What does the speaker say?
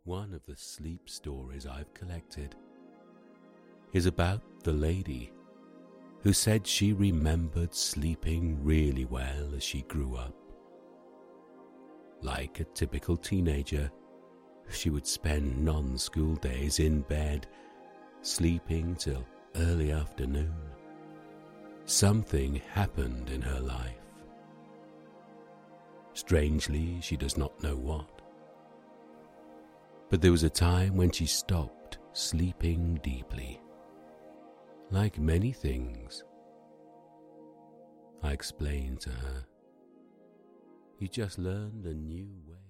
One of the sleep stories I've collected is about the lady who said she remembered sleeping really well as she grew up. Like a typical teenager, she would spend non-school days in bed, sleeping till early afternoon. Something happened in her life. Strangely, she does not know what. But there was a time when she stopped sleeping deeply. Like many things, I explained to her, you just learned a new way.